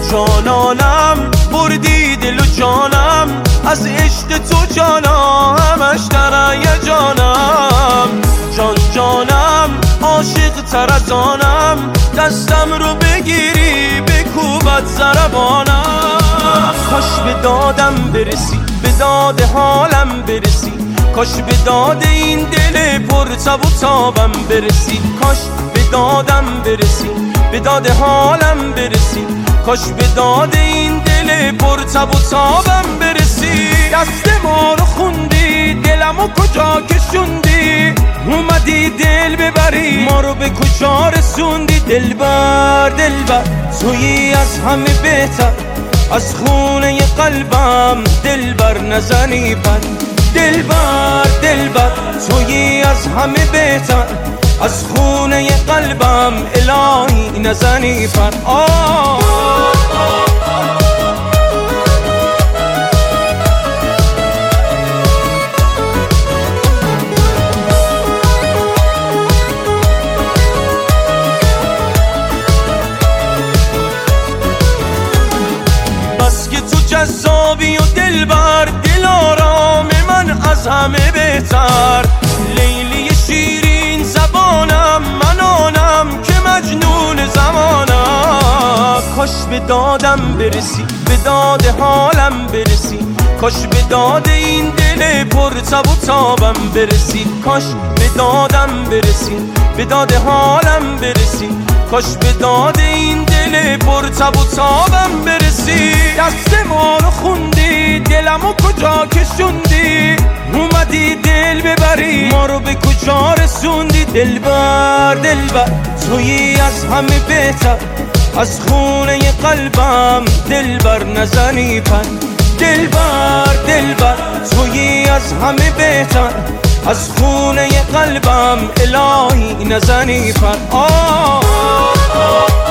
جانانم بردی دل و جانم، از عشق تو جانم همش در هیجانم. جان جانم عاشق تر از آنم، دستم رو بگیری بکوبت ضربانم. کاش به دادم برسی، به داد حالم برسی، کاش به داد این دل پر تب و تابم برسی. کاش به دادم برسی، به داد حالم برسی، کاش به داد این دل پر تب و تابم برسی. دست ما رو خوندی، دلمو کجا کشوندی، اومدی دل ببری ما رو به کجا رسوندی. دلبر دلبر تویی از همه بهتر، از خونه قلبم دلبر نزنی پر. دلبر دلبر تویی از همه بهتر، از خونه قلبم الهی نزنی پر. بس که تو جذابی و دلبر، دل آرام من از همه بهتر. لیلی شیرین زبانم، من آنم که مجنون زمانم. کاش به دادم برسی، به داد حالم برسی، کاش به داد این دل پر تب و تابم برسی. کاش به دادم برسی، به داد حالم برسی، کاش به داد این دل پر تب و تابم برسی. دست ما رو خوندی، دلمو کجا کشوندی، اومدی دل ببری ما رو به کجا رسوندی. دلبر دلبر تویی از همه بهتر، از خونه قلبم دلبر نزنی پر. دلبر دلبر تویی از همه بهتر، از خونه قلبم الهی نزنی پر.